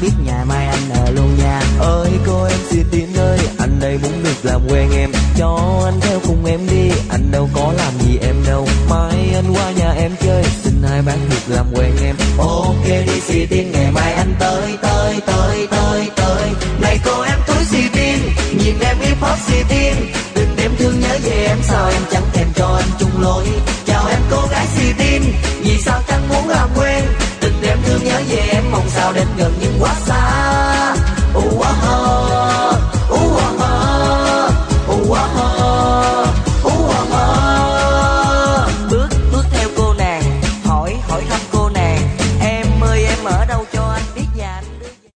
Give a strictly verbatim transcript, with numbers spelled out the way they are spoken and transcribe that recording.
biết ngày mai anh ở luôn nha. Ơi cô em xì tin ơi, anh đây muốn được làm quen em, cho anh theo cùng em đi, anh đâu có làm gì em đâu. Mai anh qua nhà em chơi, xin hai bác được làm quen em. Ok đi xì tin, ngày mai anh tới tới tới tới tới. Này cô em túi xì tin, nhìn em hip hop xì tin, từng đêm thương nhớ về em sao em chẳng thèm cho anh chung lối. Chào em cô gái xì tin, vì sao chẳng muốn làm quen, từng đêm thương nhớ về em mong sao đến gần nhưng quá xa.